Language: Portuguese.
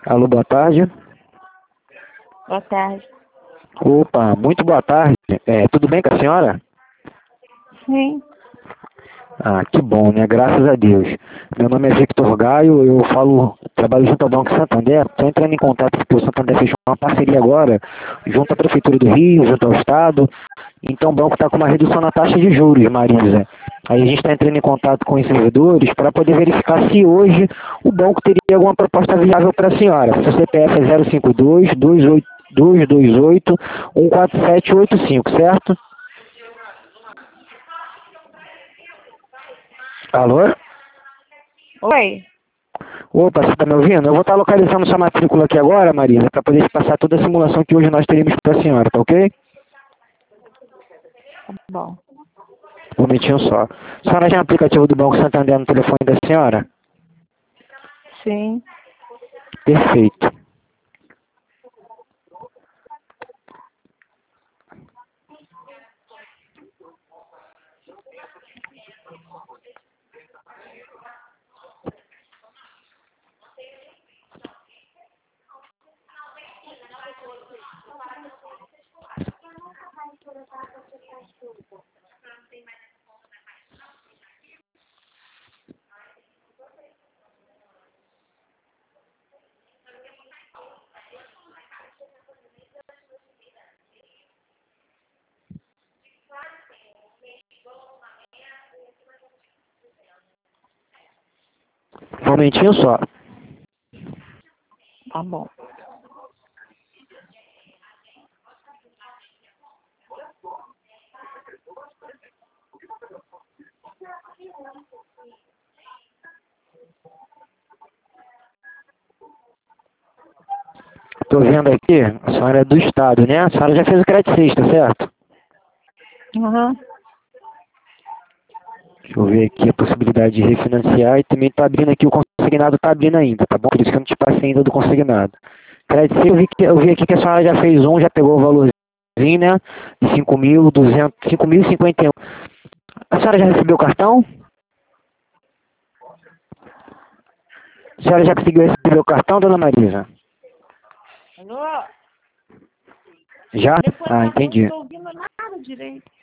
Alô, boa tarde. Boa tarde. Opa, muito boa tarde. Tudo bem com a senhora? Sim. Ah, que bom, né? Graças a Deus. Meu nome é Victor Gaio, trabalho junto ao Banco Santander. Estou entrando em contato porque o Santander fechou uma parceria agora, junto à Prefeitura do Rio, junto ao Estado. Então o banco está com uma redução na taxa de juros, Marisa. Aí a gente está entrando em contato com os servidores para poder verificar se hoje o banco teria alguma proposta viável para a senhora. Seu CPF é 052 228 14785, certo? Alô? Oi. Opa, você está me ouvindo? Eu vou estar localizando sua matrícula aqui agora, Marisa, para poder te passar toda a simulação que hoje nós teríamos para a senhora, tá ok? Tá bom. Um momentinho só. A senhora tem o aplicativo do Banco Santander no telefone da senhora? Sim. Perfeito. Um momentinho só. Tá bom. Estou vendo aqui, a senhora é do Estado, né? A senhora já fez o crédito sexta, certo? Uhum. Deixa eu ver aqui a possibilidade de refinanciar e também está abrindo aqui, o consignado está abrindo ainda, tá bom? Por isso que eu não te passei ainda do consignado. Crédito sexta, eu vi aqui que a senhora já fez já pegou o valorzinho, né? De 5.200, 5.051. A senhora já recebeu o cartão? A senhora já conseguiu receber o cartão, dona Marisa? Alô? Já? Depois Ah, não entendi. estou ouvindo nada direito.